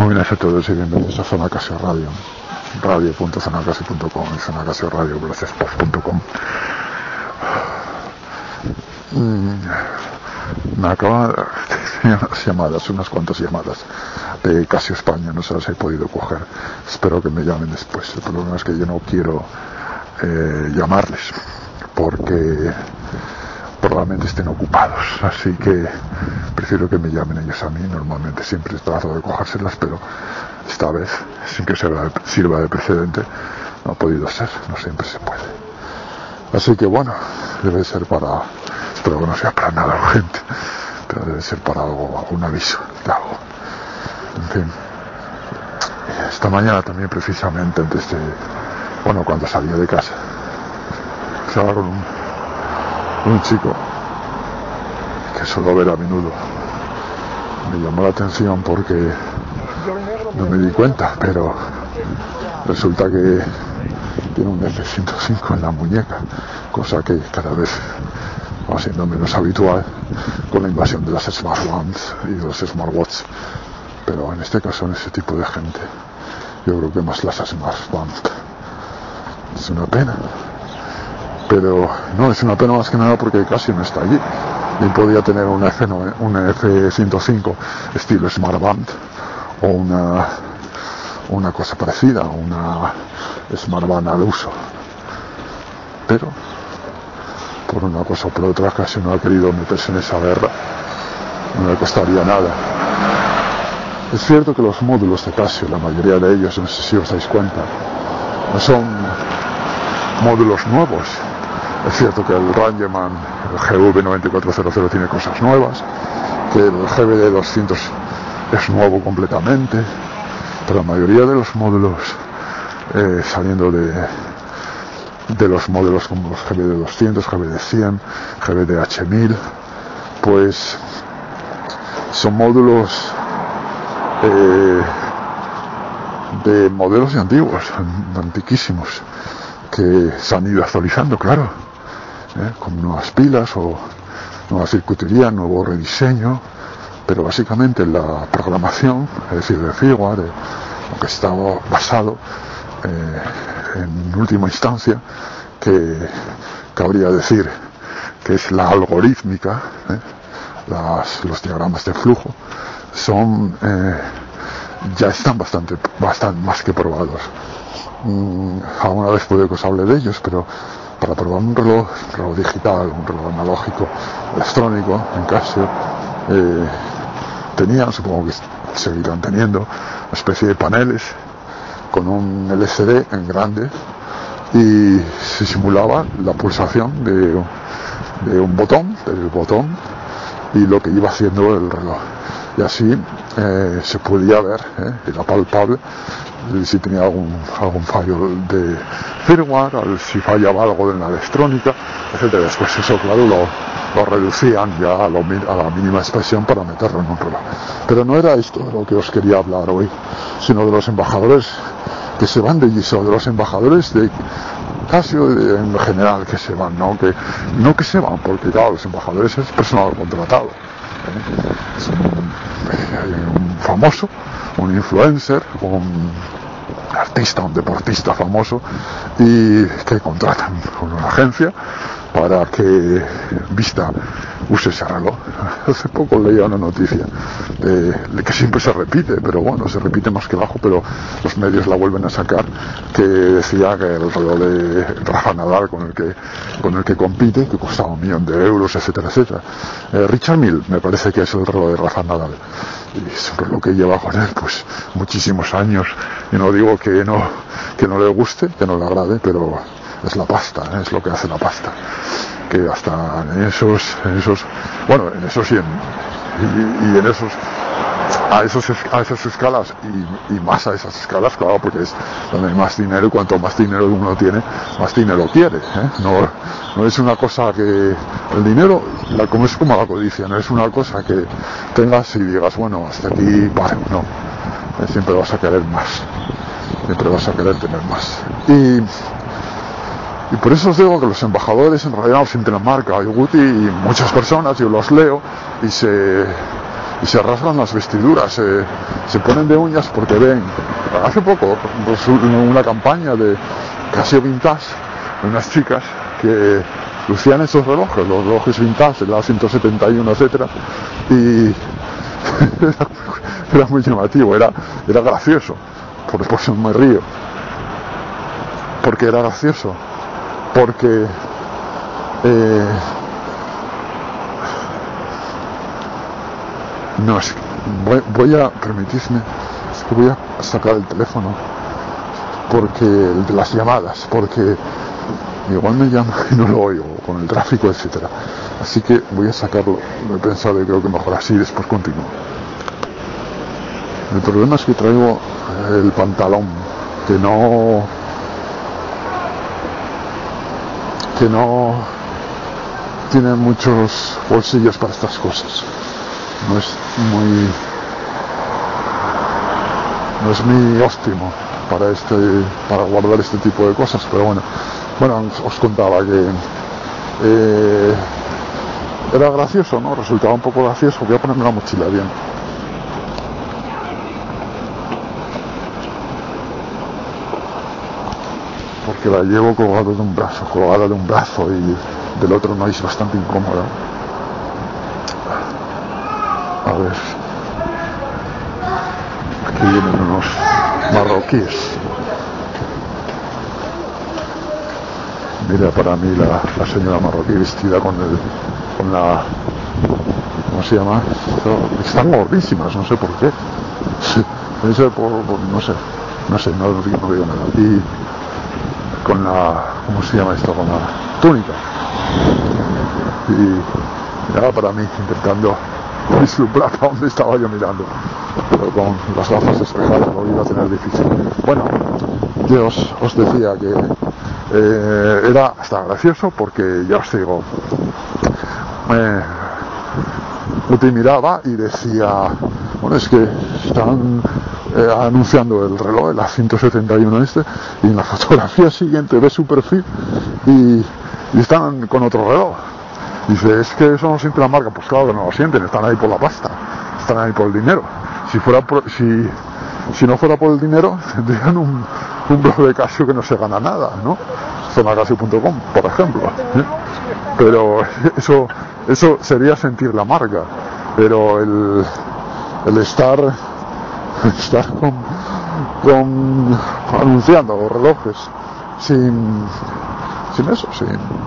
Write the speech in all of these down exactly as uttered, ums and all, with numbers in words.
Muy buenas a todos y bienvenidos a Zona Casio Radio, radio punto zona casio punto com y Zona Casio Radio blogspot punto com. Me acaban de unas llamadas, unas cuantas llamadas de Casio España, no se las he podido coger, espero que me llamen después. El problema es que yo no quiero eh, llamarles porque probablemente estén ocupados, así que prefiero que me llamen ellos a mí. Normalmente siempre trato de cogérselas, pero esta vez, sin que sirva, sirva de precedente, no ha podido ser, no siempre se puede. Así que bueno, debe ser para, espero que no sea para nada urgente, pero debe ser para algo, un aviso de algo. En fin, esta mañana también, precisamente antes de, bueno, cuando salía de casa, estaba con un un chico que suelo ver a menudo. Me llamó la atención porque no me di cuenta, pero resulta que tiene un F ciento cinco en la muñeca, cosa que cada vez va siendo menos habitual con la invasión de las smartphones y de los smartwatches, pero en este caso, en ese tipo de gente, yo creo que más las smartphones. Es una pena. Pero no, es una pena más que nada porque casi no está allí. Y podía tener un F, un F ciento cinco estilo Smartband o una, una cosa parecida, una Smartband al uso. Pero, por una cosa o por otra, casi no ha querido meterse en esa guerra. No le costaría nada. Es cierto que los módulos de Casio, la mayoría de ellos, no sé si os dais cuenta, no son módulos nuevos. Es cierto que el Rangeman, el G V noventa y cuatro cero cero tiene cosas nuevas, que el G V D doscientos es nuevo completamente, pero la mayoría de los módulos, eh, saliendo de, de los módulos como los G V D doscientos, G V D cien, G V D H mil, pues son módulos eh, de modelos de antiguos, antiquísimos, que se han ido actualizando, claro. ¿Eh? Con nuevas pilas o nueva circuitería, nuevo rediseño, pero básicamente la programación, es decir, de firmware, eh, lo que estaba basado eh, en última instancia, que cabría decir que es la algorítmica, eh, las, los diagramas de flujo, son eh, ya están bastante, bastante más que probados. Mm, alguna vez puede que os hable de ellos, pero para probar un reloj, un reloj digital, un reloj analógico, electrónico, en Casio, eh, tenían, supongo que seguirán teniendo, una especie de paneles con un L C D en grande y se simulaba la pulsación de, de un botón, del botón, y lo que iba haciendo el reloj. Y así eh, se podía ver, eh, era palpable, si tenía algún, algún fallo de firmware, si fallaba algo en la electrónica, etcétera. Después eso, claro, lo, lo reducían ya a, lo, a la mínima expresión para meterlo en un reloj. Pero no era esto de lo que os quería hablar hoy, sino de los embajadores que se van de I S O, de los embajadores de Casio en general que se van, no que, no que se van, porque claro, los embajadores es personal contratado. ¿eh? Es un, un famoso, un influencer, un artista, un deportista famoso, y que contratan con una agencia para que vista, use ese reloj. Hace poco leía una noticia de, de que siempre se repite, pero bueno, se repite más que bajo, pero los medios la vuelven a sacar, que decía que el reloj de Rafa Nadal con el que con el que compite, que costaba un millón de euros, etcétera, etcétera. Eh, Richard Mille, me parece que es el reloj de Rafa Nadal. Y es un reloj que lleva con él pues muchísimos años, y no digo que no, que no le guste, que no le agrade, pero es la pasta, ¿eh? Es lo que hace la pasta, que hasta en esos, en esos, bueno, en esos y en, y, y en esos, a esos, a esas escalas y, y más a esas escalas, claro, porque es donde hay más dinero, y cuanto más dinero uno tiene, más dinero quiere, ¿eh? No, no es una cosa que, el dinero, la, como es como la codicia, no es una cosa que tengas y digas, bueno, hasta aquí paro, no, eh, siempre vas a querer más, siempre vas a querer tener más. Y Y por eso os digo que los embajadores en realidad los sienten la marca, y Guti y muchas personas, yo los leo y se, y se rasgan las vestiduras, eh, se ponen de uñas porque ven. Hace poco, pues, una campaña de Casio Vintage, de unas chicas que lucían esos relojes, los relojes vintage, el A ciento setenta y uno, etcétera, y era, era muy llamativo, era, era gracioso, por eso me río, porque era gracioso, porque eh, no, es que voy, voy a permitirme, es que voy a sacar el teléfono, porque el de las llamadas, porque igual me llama y no lo oigo, con el tráfico, etcétera. Así que voy a sacarlo, lo he pensado y creo que mejor así, después continúo. El problema es que traigo el pantalón, que no... que no tiene muchos bolsillos para estas cosas. No es muy... no es muy óptimo para este, para guardar este tipo de cosas, pero bueno. Bueno, os contaba que eh, era gracioso, ¿no? Resultaba un poco gracioso. Voy a ponerme la mochila bien. Porque la llevo colgada de un brazo, colgada de un brazo y del otro no, es bastante incómoda. A ver. Aquí vienen unos marroquíes. Mira, para mí la, la señora marroquí vestida con el, con la, ¿cómo se llama? Están gordísimas, no sé por qué. Sí, por, por, no sé, no sé, no, no digo nada. Y con la, ¿cómo se llama esto? Con la túnica. Y miraba para mí, intentando vislumbrar a dónde estaba yo mirando. Pero con las gafas despejadas lo iba a tener difícil. Bueno, yo os, os decía que Eh, era hasta gracioso porque ya os digo, eh, te miraba y decía, bueno, es que están eh, anunciando el reloj, el A ciento setenta y uno este, y en la fotografía siguiente ves su perfil y, y están con otro reloj. Dice, es que eso no siente la marca. Pues claro que no lo sienten, están ahí por la pasta, están ahí por el dinero. Si fuera por, si, si no fuera por el dinero, tendrían un, un blog de Casio que no se gana nada, ¿no? zona casio punto com, por ejemplo, ¿eh? Pero eso eso sería sentir la marca, pero el, el estar estar con, con anunciando relojes sin sin eso, sin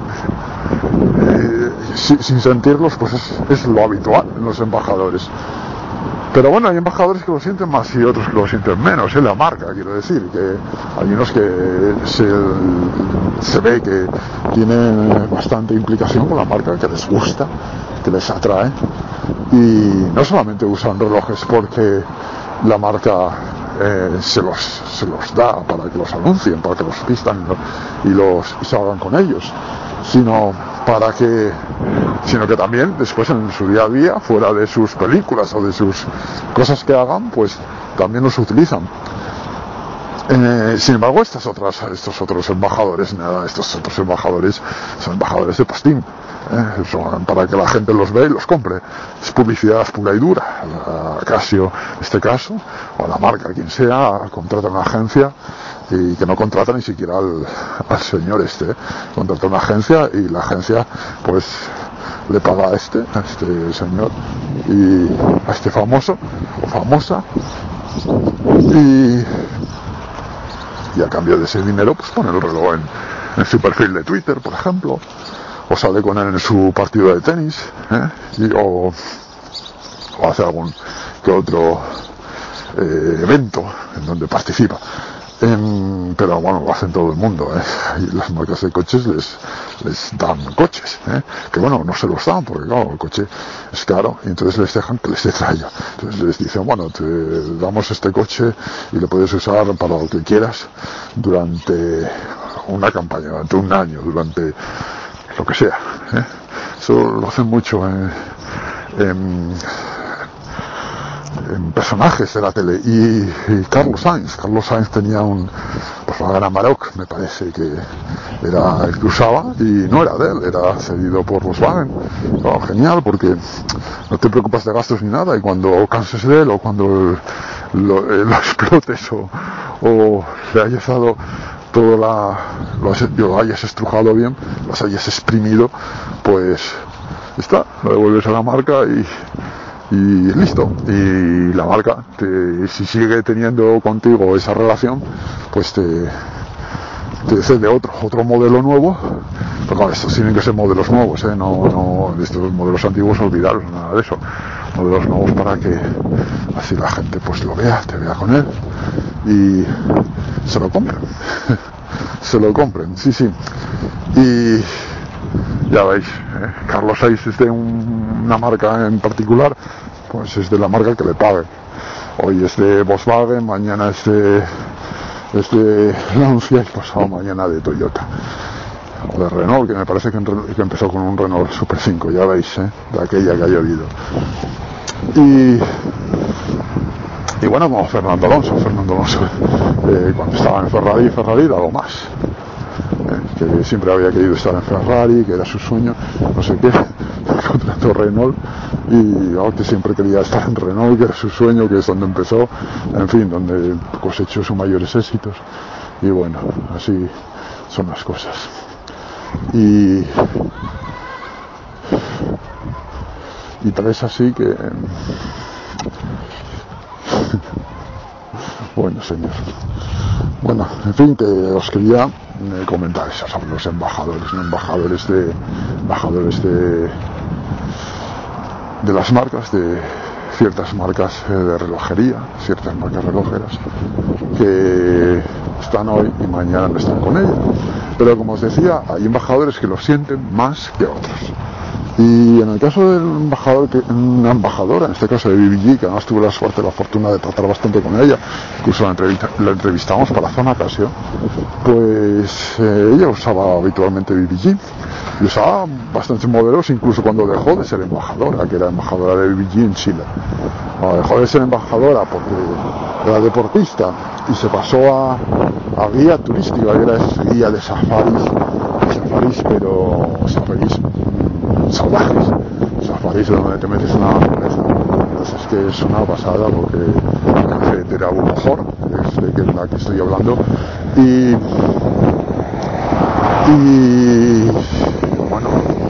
eh, sin, sin sentirlos, pues es, es lo habitual en los embajadores. Pero bueno, hay embajadores que lo sienten más y otros que lo sienten menos, es la marca, quiero decir, que hay unos que se, se ve que tienen bastante implicación con la marca, que les gusta, que les atrae, y no solamente usan relojes porque la marca eh, se, los, se los da para que los anuncien, para que los vistan y, los, y salgan con ellos, sino para que sino que también después en su día a día, fuera de sus películas o de sus cosas que hagan, pues también los utilizan. Eh, sin embargo, estas otras, estos otros embajadores, nada, estos otros embajadores son embajadores de postín, eh, son para que la gente los vea y los compre. Es publicidad pura y dura. A Casio, en este caso, o a la marca, quien sea, contrata una agencia y que no contrata ni siquiera al, al señor este, eh. Contrata una agencia y la agencia, pues, le paga a este, a este señor y a este famoso o famosa y, y a cambio de ese dinero pues pone el reloj en, en su perfil de Twitter, por ejemplo, o sale con él en su partido de tenis, ¿eh? y, o, o hace algún que otro eh, evento en donde participa. Eh, pero bueno, lo hacen todo el mundo, ¿eh? Y las marcas de coches les, les dan coches, ¿eh? Que bueno, no se los dan porque claro, el coche es caro y entonces les dejan que les dé tralla. Entonces les dicen, bueno, te damos este coche y lo puedes usar para lo que quieras durante una campaña, durante un año, durante lo que sea, ¿eh? Eso lo hacen mucho en, en en personajes de la tele. Y, y Carlos Sainz, Carlos Sainz tenía un Volkswagen Amarok, me parece que era el que usaba, y no era de él, era cedido por Volkswagen. Oh, genial, porque no te preocupas de gastos ni nada, y cuando canses de él o cuando lo, eh, lo explotes o, o le hayas dado todo la, lo, has, lo hayas estrujado bien, lo hayas exprimido, pues está, lo devuelves a la marca y y listo. Y la marca, te, si sigue teniendo contigo esa relación, pues te, te cede otro, otro modelo nuevo. Pero claro, estos tienen que ser modelos nuevos, ¿eh? no, no de estos modelos antiguos olvidaros, nada de eso. Modelos nuevos para que así la gente pues lo vea, te vea con él y se lo compren. se lo compren, sí, sí. Y ya veis, ¿eh? Carlos Sainz es de un, una marca en particular, pues es de la marca que le pague. Hoy es de Volkswagen, mañana es de, es de Lancia y pasado mañana de Toyota. O de Renault, que me parece que, en, que empezó con un Renault Super cinco, ya veis, ¿eh? De aquella que ha llovido. Y, y bueno, como Fernando Alonso, Fernando Alonso, eh, cuando estaba en Ferrari, Ferrari daba más. Que siempre había querido estar en Ferrari, que era su sueño, no sé qué, contrató Renault y oh, que siempre quería estar en Renault, que era su sueño, que es donde empezó, en fin, donde cosechó sus mayores éxitos. Y bueno, así son las cosas. Y, y tal es así que bueno, señor. Bueno, en fin, que os quería eh, comentar eso sobre los embajadores, ¿no? embajadores de embajadores de de las marcas, de ciertas marcas eh, de relojería, ciertas marcas relojeras que están hoy y mañana no están con ella. Pero como os decía, hay embajadores que lo sienten más que otros. Y en el caso del embajador, que, una embajadora, en este caso de B B G, que además tuve la suerte, la fortuna de tratar bastante con ella, incluso la, entrevista, la entrevistamos para Zona Casio, pues eh, ella usaba habitualmente B B G y usaba bastantes modelos, incluso cuando dejó de ser embajadora, que era embajadora de B B G en Chile. Bueno, dejó de ser embajadora porque era deportista y se pasó a, a guía turística, que era esa guía de safaris, safaris pero safaris salvajes, safaris donde te metes una naturaleza. Entonces es que es una pasada porque la carretera Abu Mejor, es de la que estoy hablando, y y bueno,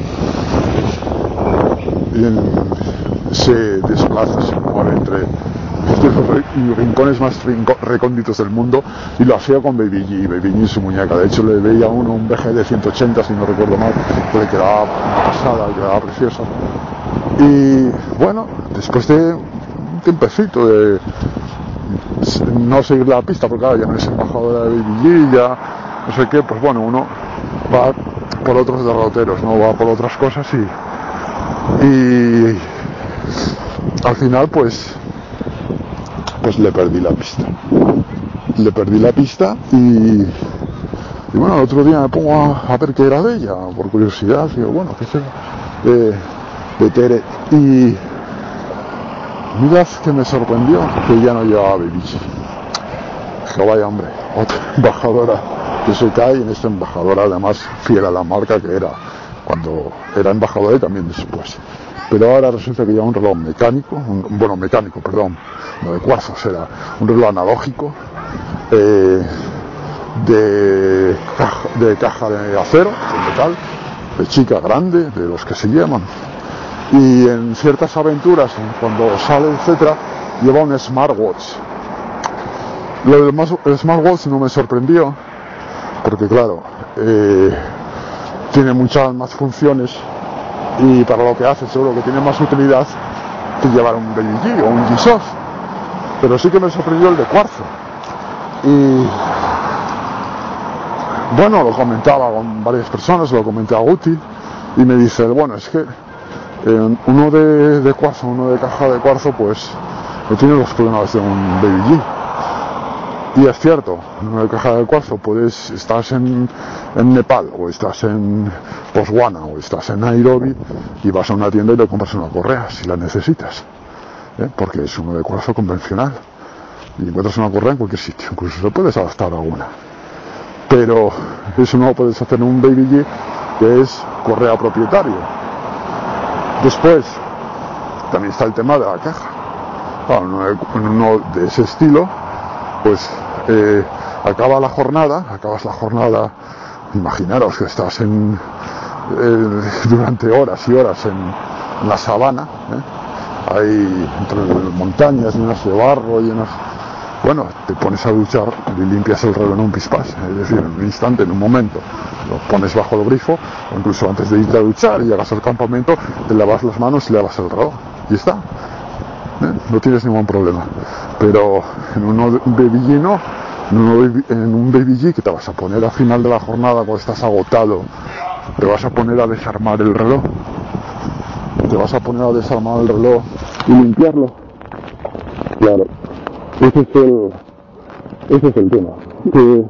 y en, se desplaza, se mueve entre los rincones más recónditos del mundo y lo hacía con Baby G, Baby G y su muñeca. De hecho le veía a uno un V G de ciento ochenta, si no recuerdo mal, que le quedaba una pasada, le quedaba preciosa. Y bueno, después de un tiempecito de no seguir la pista, porque claro, ya no es embajadora de Baby G, ya no sé qué, pues bueno, uno va por otros derroteros, no va por otras cosas y y al final pues pues le perdí la pista le perdí la pista y, y bueno, el otro día me pongo a, a ver qué era de ella, por curiosidad, y digo, bueno, qué será de, de Tere, y mirad que me sorprendió que ya no llevaba Baby G. Dije, vaya hombre, otra embajadora que se cae, en esta embajadora además fiel a la marca que era cuando era embajadora y también después. Pero ahora resulta que lleva un reloj mecánico, un, bueno, mecánico, perdón, no de cuarzos, era un reloj analógico, eh, de, caja, de caja de acero, de metal, de chica grande, de los que se llaman. Y en ciertas aventuras, cuando sale, etcétera, lleva un smartwatch. Lo del smartwatch no me sorprendió, porque claro, eh, tiene muchas más funciones y para lo que hace seguro que tiene más utilidad que llevar un Baby G o un G-Shock. Pero sí que me sorprendió el de cuarzo. Y bueno, lo comentaba con varias personas, lo comenté a Guti y me dice, bueno, es que eh, uno de, de cuarzo, uno de caja de cuarzo, pues no tiene los problemas de un Baby G. Y es cierto, en una caja de cuarzo puedes, estás en, en Nepal, o estás en Botswana, o estás en Nairobi, y vas a una tienda y le compras una correa, si la necesitas. ¿eh? Porque es uno de cuarzo convencional y encuentras una correa en cualquier sitio, incluso se puedes adaptar a una, pero eso no lo puedes hacer en un Baby G, que es correa propietario. Después también está el tema de la caja. Claro, en uno de ese estilo, pues eh, acaba la jornada, acabas la jornada, imaginaros que estás en eh, durante horas y horas en, en la sabana, ¿eh? Hay entre montañas llenas de barro, llenas, bueno, te pones a duchar y limpias el reloj en un pispás, es decir, en un instante, en un momento, lo pones bajo el grifo, o incluso antes de irte a duchar y llegas al campamento, te lavas las manos y lavas el reloj, y está. ¿Eh? No tienes ningún problema. Pero en un Baby G no, en un, en un Baby G que te vas a poner al final de la jornada cuando estás agotado, te vas a poner a desarmar el reloj, te vas a poner a desarmar el reloj y limpiarlo. Claro, ese es el, ese es el tema. Que,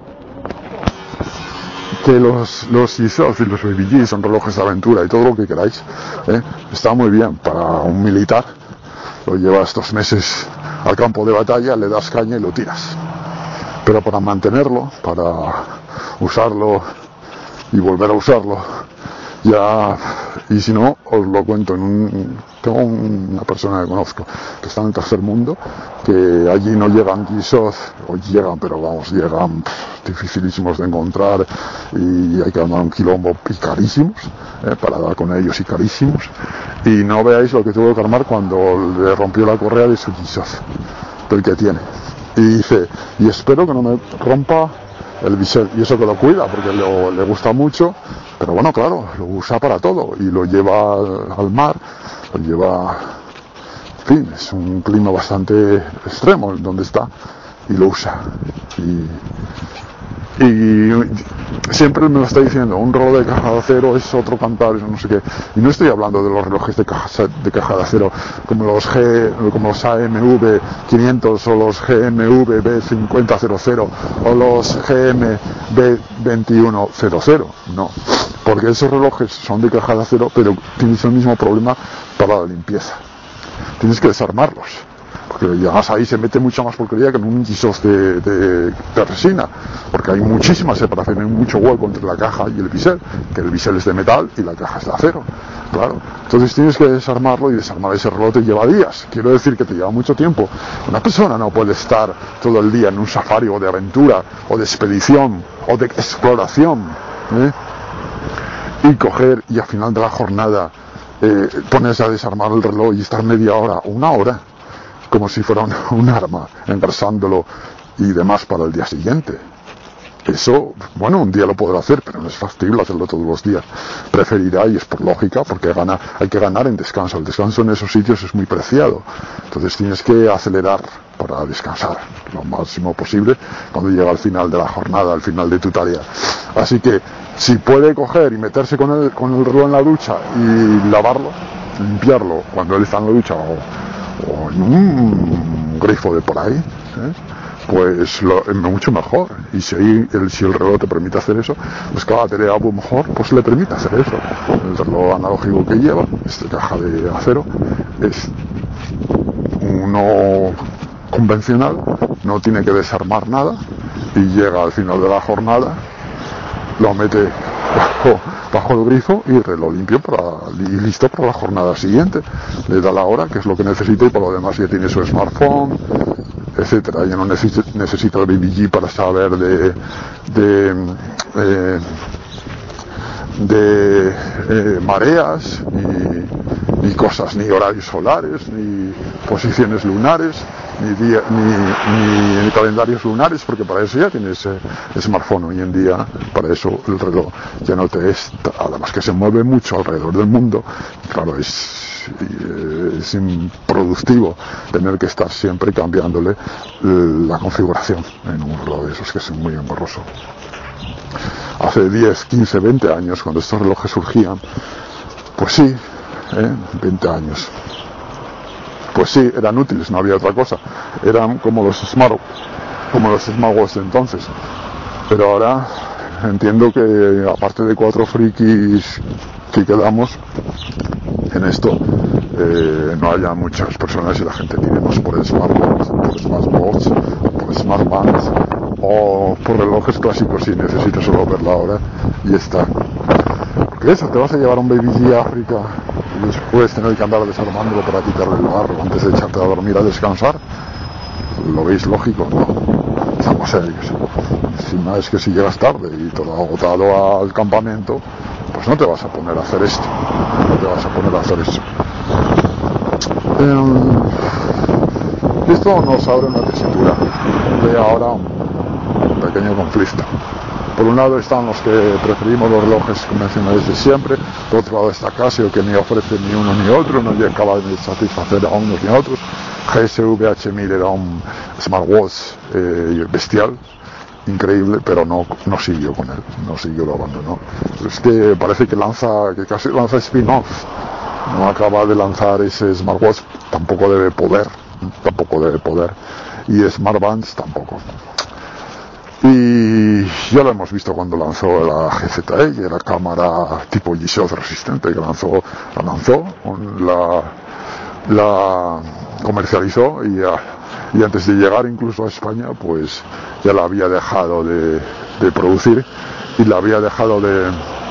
que los los G-Shock y los Baby G son relojes de aventura y todo lo que queráis, ¿eh? Está muy bien para un militar. Lo llevas dos meses al campo de batalla, le das caña y lo tiras. Pero para mantenerlo, para usarlo y volver a usarlo, ya, y si no, os lo cuento, en un, tengo una persona que conozco que está en el tercer mundo, que allí no llegan G-Shock, o llegan, pero vamos, llegan pff, dificilísimos de encontrar y hay que andar un quilombo y carísimos, eh, para dar con ellos y carísimos, y no veáis lo que tuvo que armar cuando le rompió la correa de su G-Shock, del que tiene, y dice, y espero que no me rompa el bisel, y eso que lo cuida porque le, le gusta mucho, pero bueno, claro, lo usa para todo y lo lleva al, al mar, lo lleva, en fin, es un clima bastante extremo donde está y lo usa y, y siempre me lo está diciendo, un reloj de caja de acero es otro cantar, eso no sé qué, y no estoy hablando de los relojes de caja de, caja de acero como los G, como los A M V quinientos o los G M V B cincuenta cero cero o los G M B veintiuno cero cero, no, porque esos relojes son de caja de acero, pero tienes el mismo problema para la limpieza, tienes que desarmarlos. Porque además ahí se mete mucha más porquería que en un G-Shock de, de, de resina, porque hay muchísima separación, hay mucho hueco entre la caja y el bisel, que el bisel es de metal y la caja es de acero, claro. Entonces tienes que desarmarlo, y desarmar ese reloj te lleva días, quiero decir que te lleva mucho tiempo. Una persona no puede estar todo el día en un safari o de aventura, o de expedición, o de exploración, ¿eh? Y coger y al final de la jornada eh, ponerse a desarmar el reloj y estar media hora, una hora, como si fuera un, un arma, engrasándolo y demás para el día siguiente. Eso, bueno, un día lo podrá hacer, pero no es factible hacerlo todos los días. Preferirá, y es por lógica, porque gana, hay que ganar en descanso. El descanso en esos sitios es muy preciado. Entonces tienes que acelerar para descansar lo máximo posible cuando llega al final de la jornada, al final de tu tarea. Así que, si puede coger y meterse con el, con el reloj en la ducha y lavarlo, limpiarlo cuando él está en la ducha, o o en un grifo de por ahí, ¿eh? Pues lo, es mucho mejor. Y si, hay, el, si el reloj te permite hacer eso, pues cada tarea mejor pues le permite hacer eso. El reloj analógico que lleva, esta caja de acero, es uno convencional, no tiene que desarmar nada y llega al final de la jornada, lo mete bajo, bajo el grifo y reloj limpio para, y listo para la jornada siguiente. Le da la hora, que es lo que necesita, y por lo demás ya tiene su smartphone, etcétera. Ya no necesita, necesita el Baby G para saber de de, eh, de eh, mareas ni, ni cosas, ni horarios solares, ni posiciones lunares, ni, día, ni, ni calendarios lunares, porque para eso ya tienes eh, smartphone hoy en día. Para eso el reloj ya no te es, además que se mueve mucho alrededor del mundo, claro, es es improductivo tener que estar siempre cambiándole la configuración en un reloj de esos, que es muy engorroso. Hace diez, quince, veinte años, cuando estos relojes surgían, pues sí, ¿eh? veinte años, pues sí, eran útiles, no había otra cosa, eran como los smart, como los smartwatch de entonces, pero ahora entiendo que aparte de cuatro frikis que quedamos, en esto eh, no haya muchas personas y la gente tire más por smartphones, por smartwatch, por smartbands o por relojes clásicos si necesitas solo ver la hora y ya está. Porque eso, te vas a llevar a un Baby G a África y después tener que andar desarmándolo para quitarle el barro antes de echarte a dormir a descansar. ¿Lo veis lógico? No. Estamos serios. Encima es que si llegas tarde y todo agotado al campamento, pues no te vas a poner a hacer esto. No te vas a poner a hacer eso. Eh, esto nos abre una tesitura de ahora un pequeño conflicto. Por un lado están los que preferimos los relojes convencionales de siempre, por otro lado está Casio, que ni ofrece ni uno ni otro, no acaba de satisfacer a unos ni a otros. G S V H mil era un smartwatch eh, bestial, increíble, pero no, no siguió con él, no siguió, lo abandonó. Es que parece que lanza, que casi lanza spin-off, no acaba de lanzar ese smartwatch, tampoco debe poder, tampoco debe poder, y smartbands tampoco. Y ya lo hemos visto cuando lanzó la G Z E, que era cámara tipo G-Shock resistente, que lanzó, la lanzó, la, la comercializó y, ya, y antes de llegar incluso a España, pues ya la había dejado de, de producir y la había dejado de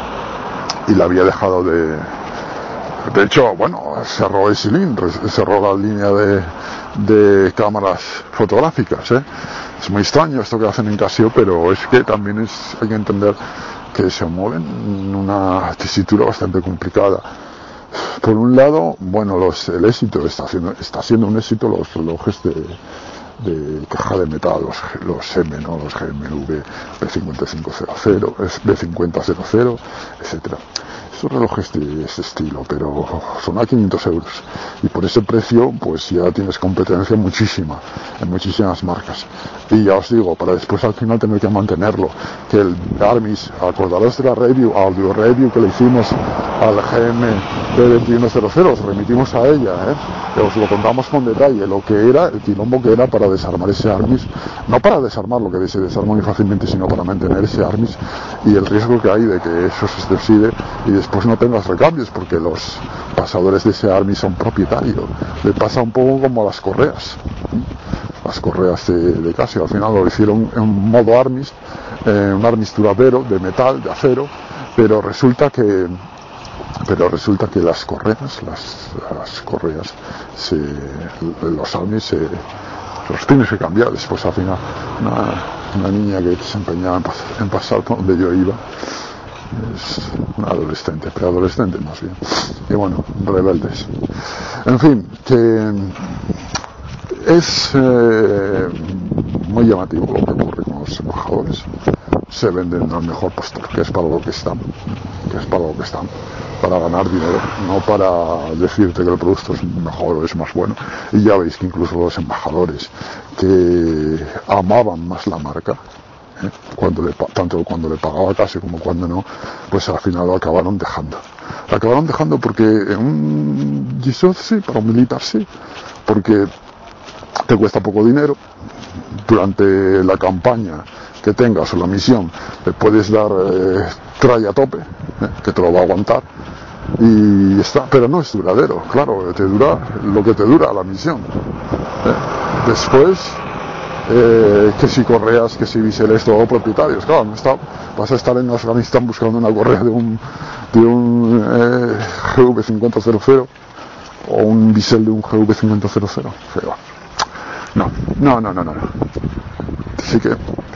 y la había dejado de de hecho, bueno, cerró el cilindro, cerró la línea de, de cámaras fotográficas, ¿eh? Es muy extraño esto que hacen en Casio, pero es que también es, hay que entender que se mueven en una tesitura bastante complicada. Por un lado, bueno, los, el éxito está siendo, está siendo un éxito los relojes de, de caja de metal, los, los M, ¿no? Los G M V, B cincuenta y cinco cero cero, B cincuenta cero cero, etcétera. Esos relojes de ese estilo, pero son a quinientos euros y por ese precio pues ya tienes competencia muchísima en muchísimas marcas y ya os digo, para después al final tener que mantenerlo, que el Armis, acordaros de la review, audio review que le hicimos al G M B veintiuno cero cero, os remitimos a ella, ¿eh? Y os lo contamos con detalle, lo que era, el quilombo que era para desarmar ese Armis, no para desarmar lo que se desarma muy fácilmente, sino para mantener ese Armis y el riesgo que hay de que eso se decide y después pues no tengas recambios, porque los pasadores de ese Armis son propietarios. Le pasa un poco como a las correas, las correas de, de Casio. Al final lo hicieron en modo Armis, eh, un Armis duradero de metal, de acero, pero resulta que pero resulta que las correas, las, las correas, se, los Armis se, los tienes que cambiar. Después al final una, una niña que se empeñaba en, pas, en pasar por donde yo iba, es un adolescente, preadolescente más bien, y bueno, rebeldes. En fin, que es eh, muy llamativo lo que ocurre con los embajadores. Se venden al mejor postor, que es para lo que están, que es para lo que están, para ganar dinero, no para decirte que el producto es mejor o es más bueno. Y ya veis que incluso los embajadores que amaban más la marca, ¿eh? Cuando le, tanto cuando le pagaba Casio como cuando no, pues al final lo acabaron dejando. Lo acabaron dejando porque en un G-Shock sí, para un militar sí, porque te cuesta poco dinero. Durante la campaña que tengas o la misión le puedes dar eh, try a tope, eh, que te lo va a aguantar y está, pero no es duradero, claro, te dura lo que te dura la misión, eh. Después eh, que si correas, que si biseles, todo propietarios, claro, no está, vas a estar en Afganistán buscando una correa de un de un eh, G V cincuenta cero cero o un bisel de un G V cincuenta cero cero, pero no, no, no, no, no, así que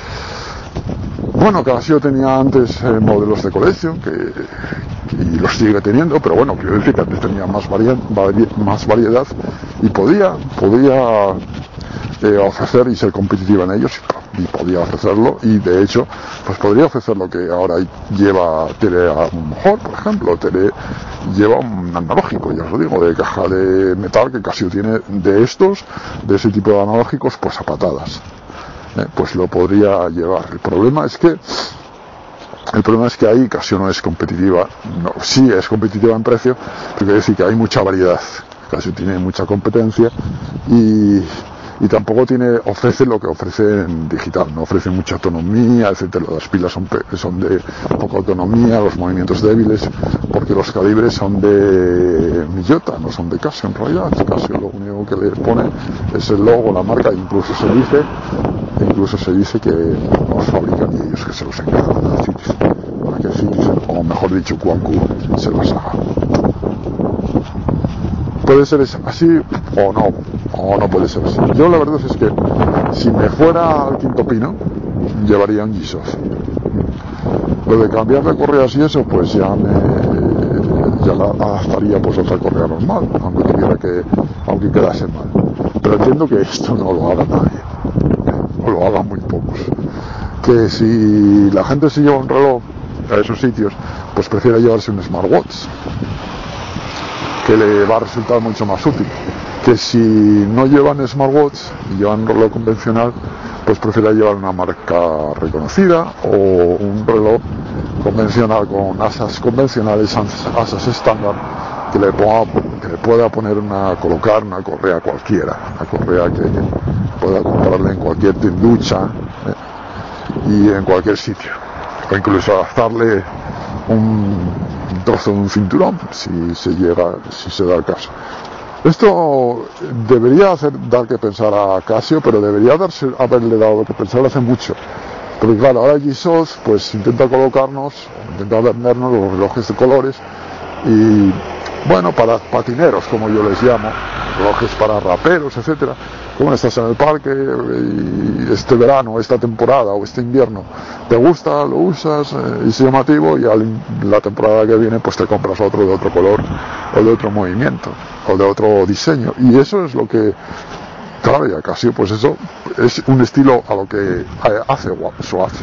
bueno, Casio tenía antes eh, modelos de colección que, que, y los sigue teniendo, pero bueno, quiero decir que antes tenía más, variedad, vari, más variedad y podía, podía eh, ofrecer y ser competitiva en ellos y, y podía ofrecerlo y de hecho pues podría ofrecer lo que ahora lleva Tele, a lo mejor, por ejemplo, Tele lleva un analógico, ya os lo digo, de caja de metal que Casio tiene de estos, de ese tipo de analógicos, pues a patadas. Eh, pues lo podría llevar. El problema es que el problema es que ahí Casio no es competitiva, no, sí es competitiva en precio, pero quiere decir que hay mucha variedad. Casio tiene mucha competencia y, y tampoco tiene ofrece lo que ofrece en digital, no ofrece mucha autonomía, etcétera. Las pilas son, son de poca autonomía, los movimientos débiles, porque los calibres son de Miyota, no son de Casio en realidad. Casio lo único que le pone es el logo, la marca, incluso se dice incluso se dice que los fabrican y ellos que se los encargan a Citizen, para que Citizen, o mejor dicho Quanku, se los haga. Puede ser así o no, o no puede ser así. Yo la verdad es que si me fuera al Quinto Pino, llevaría un G-Shock. Lo de cambiar de correas y eso, pues ya me ya la adaptaría pues otra correa normal, aunque tuviera que, aunque quedase mal. Pero entiendo que esto no lo haga nadie, o lo hagan muy pocos. Que si la gente se lleva un reloj a esos sitios, pues prefiere llevarse un smartwatch, que le va a resultar mucho más útil. Que si no llevan smartwatch y llevan un reloj convencional, pues prefiere llevar una marca reconocida o un reloj convencional con asas convencionales, asas estándar, que le, ponga, que le pueda poner una, colocar una correa cualquiera, una correa que pueda comprarle en cualquier tienducha eh, y en cualquier sitio, o incluso adaptarle un trozo de un cinturón si se llega, si se da el caso. Esto debería hacer dar que pensar a Casio, pero debería darse, haberle dado que pensar hace mucho. Porque claro, ahora G-Shock pues intenta colocarnos, intenta vendernos los relojes de colores y bueno, para patineros, como yo les llamo, relojes para raperos, etcétera. Como estás en el parque y este verano, esta temporada o este invierno te gusta, lo usas eh, y es llamativo, y a la temporada que viene pues te compras otro de otro color o de otro movimiento o de otro diseño, y eso es lo que, claro, ya Casio pues eso es un estilo a lo que hace Swatch,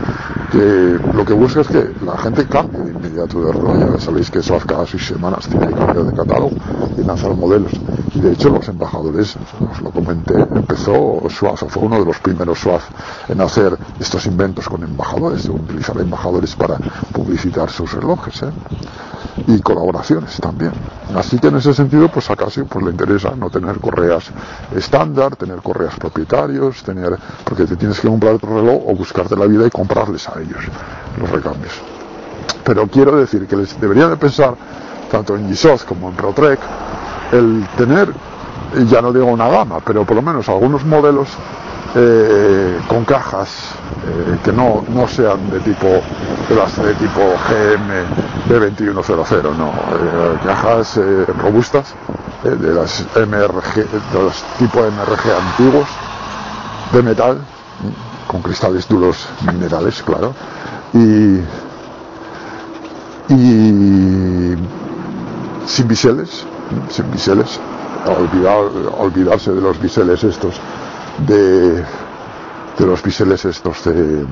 que lo que busca es que la gente cambie de inmediato de reloj. Ya sabéis que Swatch cada seis semanas tiene que cambiar de catálogo y lanzar modelos, y de hecho los embajadores, os lo comenté, empezó Swatch, fue uno de los primeros Swatch en hacer estos inventos con embajadores, de utilizar embajadores para publicitar sus relojes, ¿eh? Y colaboraciones también. Así que en ese sentido pues a Casio pues le interesa no tener correas estándar, tener correas propietarios, tener, porque te tienes que comprar otro reloj o buscarte la vida y comprarles a ellos los recambios. Pero quiero decir que les deberían de pensar tanto en G-Shock como en Pro-Trek el tener, ya no digo una gama, pero por lo menos algunos modelos eh, con cajas eh, que no, no sean de tipo de las de tipo G M B veintiuno cero cero, no, eh, cajas eh, robustas eh, de las M R G, de los tipo M R G antiguos de metal con cristales duros minerales, claro, y y sin biseles, sin biseles, olvidar, olvidarse de los biseles estos de de los biseles estos de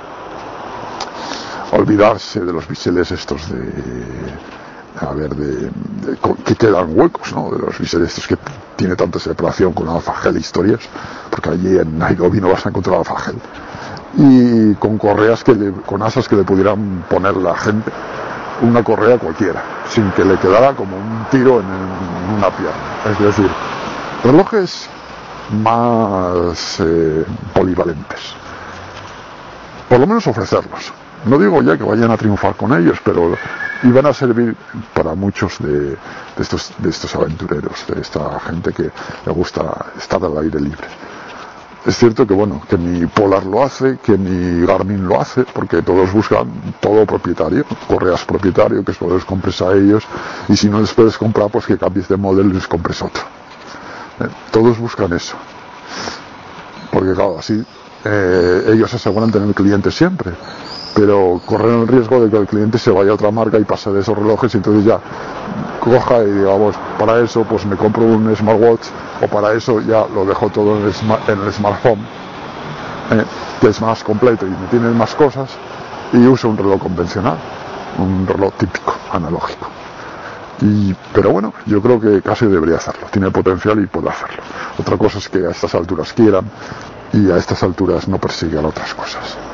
olvidarse de los biseles estos de a ver de, de que quedan huecos, ¿no? De los biseles estos que tiene tanta separación con alfa gel historias, porque allí en Nairobi no vas a encontrar alfa gel, y con correas que le, con asas que le pudieran poner la gente una correa cualquiera sin que le quedara como un tiro en, en una pierna, es decir, relojes más eh, polivalentes, por lo menos ofrecerlos. No digo ya que vayan a triunfar con ellos, pero iban a servir para muchos de, de estos de estos aventureros, de esta gente que le gusta estar al aire libre. Es cierto que bueno, que mi Polar lo hace, que mi Garmin lo hace, porque todos buscan todo propietario, correas propietario, que solo les compres a ellos, y si no les puedes comprar, pues que cambies de modelo y les compres otro. Eh, todos buscan eso, porque claro, así eh, ellos aseguran tener clientes siempre, pero corren el riesgo de que el cliente se vaya a otra marca y pase de esos relojes, y entonces ya coja y digamos, para eso pues me compro un smartwatch, o para eso ya lo dejo todo en el, smart, en el smartphone, eh, que es más completo y me tiene más cosas, y uso un reloj convencional, un reloj típico, analógico. Y, pero bueno, yo creo que Casio debería hacerlo, tiene potencial y puede hacerlo. Otra cosa es que a estas alturas quieran, y a estas alturas no persigan otras cosas.